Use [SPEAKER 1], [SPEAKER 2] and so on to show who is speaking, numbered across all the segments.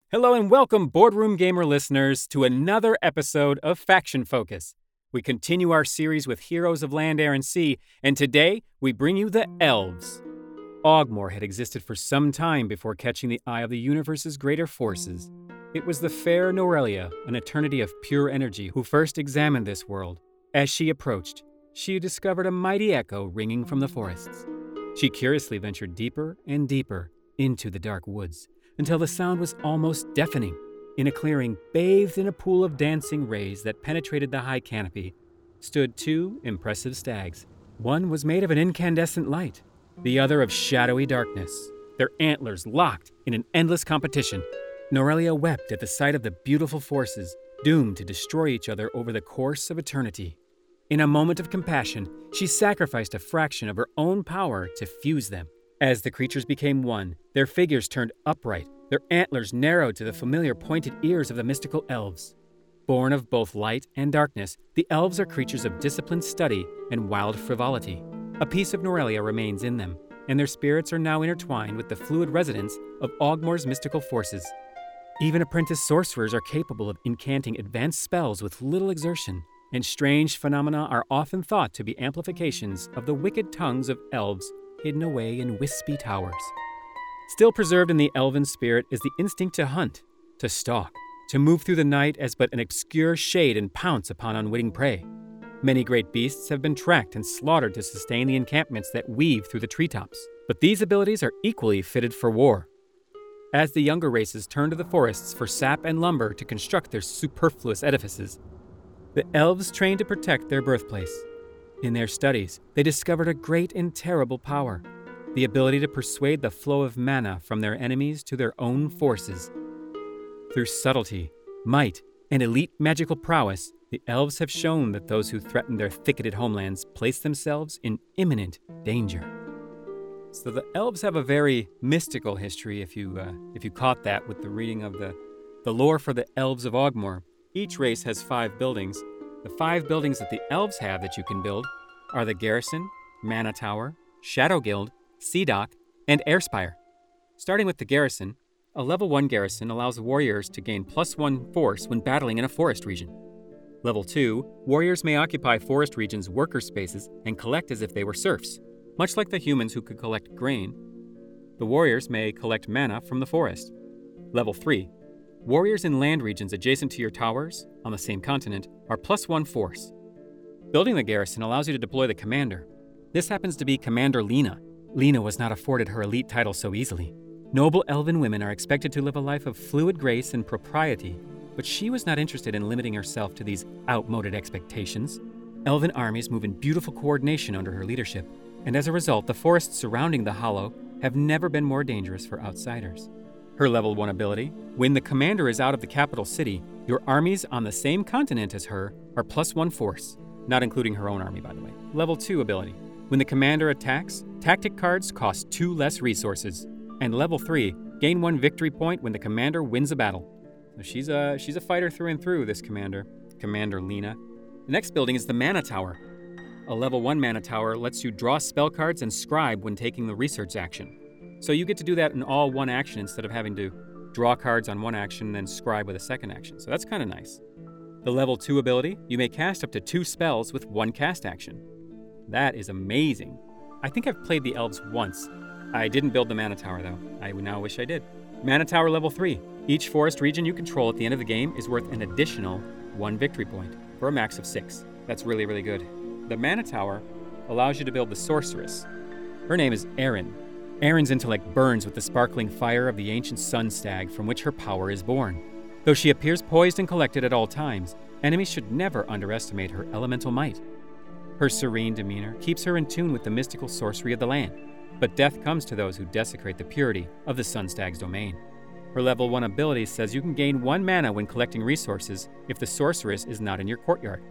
[SPEAKER 1] Hello and welcome, Boardroom Gamer listeners, to another episode of Faction Focus. We continue our series with heroes of land, air, and sea, and today we bring you the Elves. Ogmore had existed for some time before catching the eye of the universe's greater forces. It was the fair Norelia, an eternity of pure energy, who first examined this world. As she approached, she discovered a mighty echo ringing from the forests. She curiously ventured deeper and deeper into the dark woods, until the sound was almost deafening. In a clearing, bathed in a pool of dancing rays that penetrated the high canopy, stood two impressive stags. One was made of an incandescent light, the other of shadowy darkness, their antlers locked in an endless competition. Norelia wept at the sight of the beautiful forces, doomed to destroy each other over the course of eternity. In a moment of compassion, she sacrificed a fraction of her own power to fuse them. As the creatures became one, their figures turned upright, their antlers narrowed to the familiar pointed ears of the mystical elves. Born of both light and darkness, the elves are creatures of disciplined study and wild frivolity. A piece of Norelia remains in them, and their spirits are now intertwined with the fluid resonance of Ogmore's mystical forces. Even apprentice sorcerers are capable of incanting advanced spells with little exertion, and strange phenomena are often thought to be amplifications of the wicked tongues of elves hidden away in wispy towers. Still preserved in the elven spirit is the instinct to hunt, to stalk, to move through the night as but an obscure shade and pounce upon unwitting prey. Many great beasts have been tracked and slaughtered to sustain the encampments that weave through the treetops, but these abilities are equally fitted for war. As the younger races turn to the forests for sap and lumber to construct their superfluous edifices, the elves train to protect their birthplace. In their studies, they discovered a great and terrible power, the ability to persuade the flow of mana from their enemies to their own forces. Through subtlety, might, and elite magical prowess, the elves have shown that those who threaten their thicketed homelands place themselves in imminent danger. So the elves have a very mystical history, if you caught that with the reading of the lore for the elves of Ogmore. Each race has 5 buildings. The 5 buildings that the elves have that you can build are the Garrison, Mana Tower, Shadow Guild, Sea Dock, and Airspire. Starting with the Garrison, a level 1 garrison allows warriors to gain +1 force when battling in a forest region. Level 2, warriors may occupy forest regions' worker spaces and collect as if they were serfs. Much like the humans who could collect grain, the warriors may collect mana from the forest. Level 3, warriors in land regions adjacent to your towers, on the same continent, are +1 force. Building the garrison allows you to deploy the commander. This happens to be Commander Lena. Lena was not afforded her elite title so easily. Noble elven women are expected to live a life of fluid grace and propriety, but she was not interested in limiting herself to these outmoded expectations. Elven armies move in beautiful coordination under her leadership, and as a result, the forests surrounding the Hollow have never been more dangerous for outsiders. Her level 1 ability, when the commander is out of the capital city, your armies on the same continent as her are +1 force, not including her own army, by the way. Level 2 ability, when the commander attacks, tactic cards cost 2 less resources. And level 3, gain 1 victory point when the commander wins a battle. So she's a fighter through and through, this commander, Commander Lena. The next building is the Mana Tower. A level 1 Mana Tower lets you draw spell cards and scribe when taking the research action. So you get to do that in all one action instead of having to draw cards on one action and then scribe with a second action. So that's kind of nice. The level 2 ability, you may cast up to 2 spells with 1 cast action. That is amazing. I think I've played the elves once. I didn't build the Mana Tower though. I now wish I did. Mana Tower level 3. Each forest region you control at the end of the game is worth an additional 1 victory point for a max of 6. That's really, really good. The Mana Tower allows you to build the Sorceress. Her name is Erin. Erin's intellect burns with the sparkling fire of the ancient sun stag from which her power is born. Though she appears poised and collected at all times, enemies should never underestimate her elemental might. Her serene demeanor keeps her in tune with the mystical sorcery of the land, but death comes to those who desecrate the purity of the sun stag's domain. Her level 1 ability says you can gain 1 mana when collecting resources if the sorceress is not in your courtyard.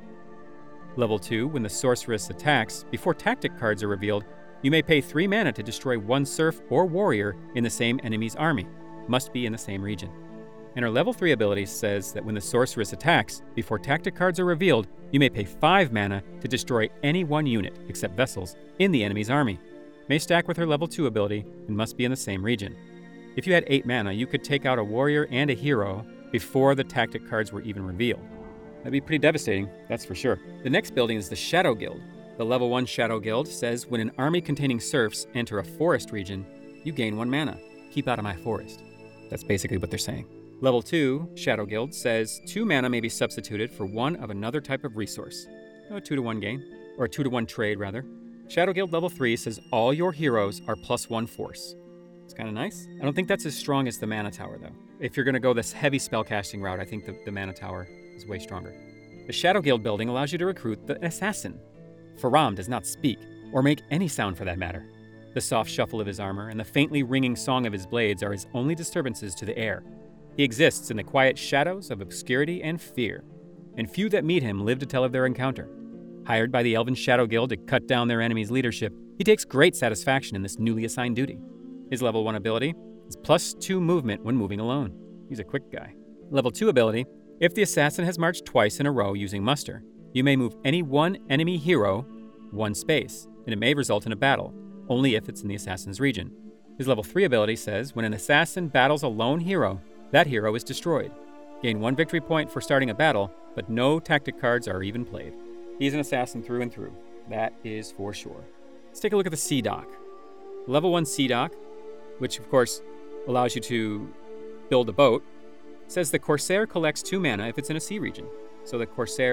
[SPEAKER 1] Level 2, when the sorceress attacks, before tactic cards are revealed, you may pay 3 mana to destroy 1 serf or warrior in the same enemy's army. Must be in the same region. And her level 3 ability says that when the sorceress attacks, before tactic cards are revealed, you may pay 5 mana to destroy any 1 unit, except vessels, in the enemy's army. May stack with her level 2 ability and must be in the same region. If you had 8 mana, you could take out a warrior and a hero before the tactic cards were even revealed. That'd be pretty devastating, that's for sure. The next building is the Shadow Guild. The level 1 Shadow Guild says when an army containing serfs enter a forest region, you gain 1 mana. Keep out of my forest. That's basically what they're saying. Level 2 Shadow Guild says 2 mana may be substituted for 1 of another type of resource. A 2-to-1 gain, or a 2-to-1 trade rather. Shadow Guild level 3 says all your heroes are +1 force. It's kind of nice. I don't think that's as strong as the Mana Tower though. If you're going to go this heavy spellcasting route, I think the Mana Tower is way stronger. The Shadow Guild building allows you to recruit the Assassin. Faram does not speak, or make any sound for that matter. The soft shuffle of his armor and the faintly ringing song of his blades are his only disturbances to the air. He exists in the quiet shadows of obscurity and fear, and few that meet him live to tell of their encounter. Hired by the Elven Shadow Guild to cut down their enemy's leadership, he takes great satisfaction in this newly assigned duty. His level 1 ability is +2 movement when moving alone. He's a quick guy. Level 2 ability, if the assassin has marched twice in a row using muster, you may move any one enemy hero 1 space, and it may result in a battle, only if it's in the assassin's region. His level 3 ability says when an assassin battles a lone hero, that hero is destroyed. Gain 1 victory point for starting a battle, but no tactic cards are even played. He's an assassin through and through. That is for sure. Let's take a look at the Sea Dock. Level 1 Sea Dock, which of course allows you to build a boat, says the Corsair collects 2 mana if it's in a sea region. So the Corsair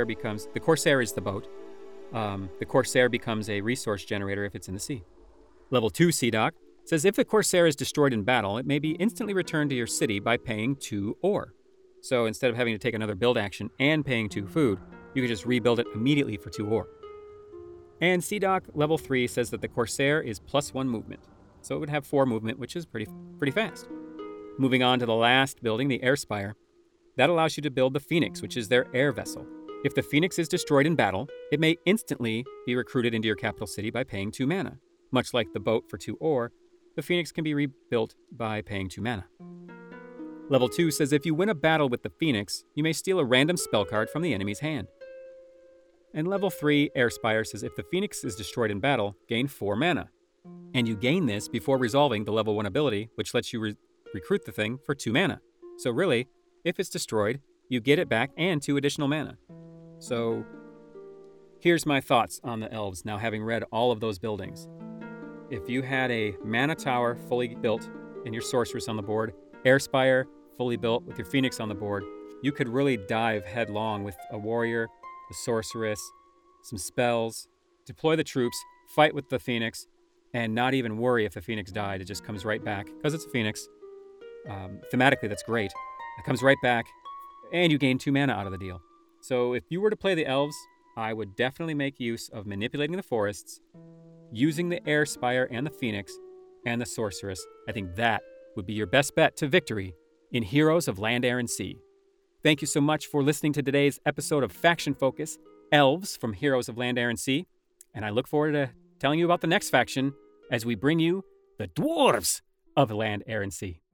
[SPEAKER 1] is the boat. The Corsair becomes a resource generator if it's in the sea. Level 2 Sea Dock says if the Corsair is destroyed in battle, it may be instantly returned to your city by paying 2 ore. So instead of having to take another build action and paying 2 food, you can just rebuild it immediately for 2 ore. And Sea Dock level 3 says that the Corsair is +1 movement. So it would have 4 movement, which is pretty fast. Moving on to the last building, the Air Spire. That allows you to build the Phoenix, which is their air vessel. If the Phoenix is destroyed in battle, it may instantly be recruited into your capital city by paying 2 mana. Much like the boat for 2 ore, the Phoenix can be rebuilt by paying 2 mana. Level 2 says if you win a battle with the Phoenix, you may steal a random spell card from the enemy's hand. And Level 3 Air Spire says if the Phoenix is destroyed in battle, gain 4 mana. And you gain this before resolving the level 1 ability, which lets you recruit the thing for 2 mana. So really, if it's destroyed, you get it back and 2 additional mana. So here's my thoughts on the elves now having read all of those buildings. If you had a Mana Tower fully built and your Sorceress on the board, Air Spire fully built with your Phoenix on the board, you could really dive headlong with a warrior, a sorceress, some spells, deploy the troops, fight with the Phoenix, and not even worry if the Phoenix died. It just comes right back, because it's a Phoenix. Thematically, that's great. It comes right back, and you gain 2 mana out of the deal. So if you were to play the elves, I would definitely make use of manipulating the forests, using the Air Spire and the Phoenix, and the Sorceress. I think that would be your best bet to victory in Heroes of Land, Air, and Sea. Thank you so much for listening to today's episode of Faction Focus, Elves from Heroes of Land, Air, and Sea, and I look forward to telling you about the next faction as we bring you the Dwarves of Land, Air, and Sea.